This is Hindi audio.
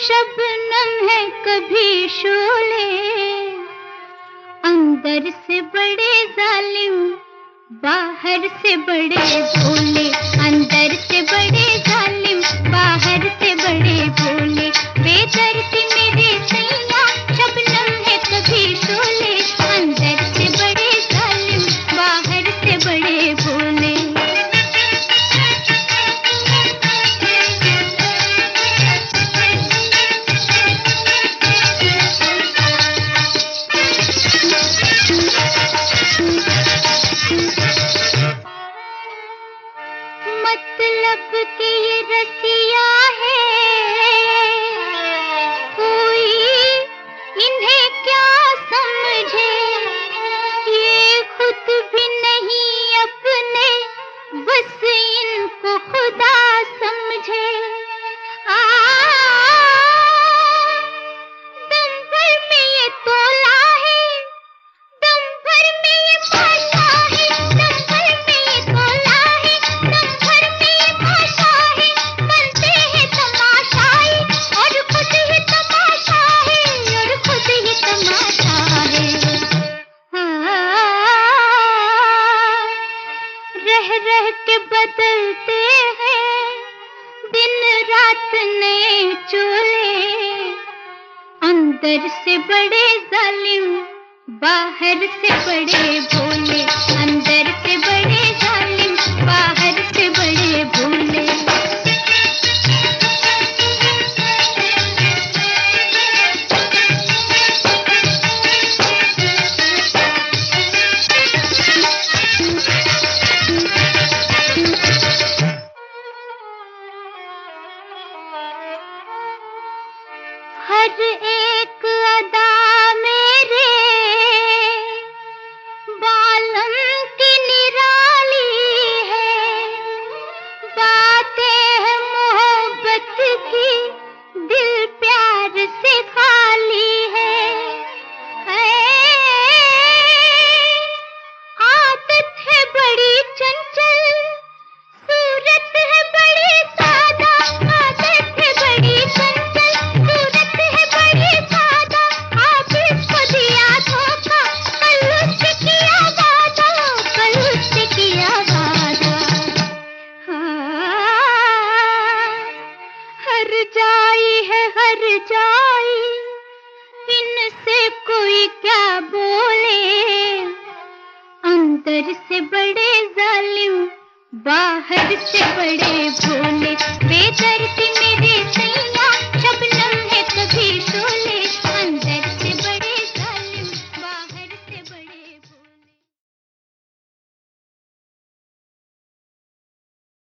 शबनम है कभी शोले, अंदर से बड़े जालिम, बाहर से बड़े भोले। अंदर से बड़े जालिम, बाहर से बड़े भोले। बेदर्दी मेरे सैया, शबनम है कभी शोले, अंदर से बड़े जालिम, बाहर से बड़े भोले। मतलब कि ये रसिया है, कोई इन्हें क्या समझे, ये खुद भी नहीं अपने, बस इनको खुदा समझे। दम भर में ये तोला है, दम भर में ये पाशा है, दम भर में ये तोला है, दम भर में ये पाशा है। बनते हैं तमाशाई और खुद ही तमाशा है, और खुद ही तमाशा है। रह रह के बदलते हैं दिन रात नए चोले। अंदर से बड़े जालिम, बाहर से बड़े भोले। अंदर से बड़े जालिम, बाहर से बड़े भोले। हर एक अदा मेरे बालम की निराली है, बातें हैं मोहब्बत की, दिल प्यार से खाली है। आदत है बड़ी चंचल, सूरत है बड़ी सादा। आदत है बड़ी चंचल, सूरत है बड़ी सादा। आज इसको दिया धोखा, कल उससे किया वादा, कल उससे किया वादा। हर जाई है हर जाई, इनसे कोई क्या बोले। अंदर से बड़े जालिम, बाहर से बड़े भोले।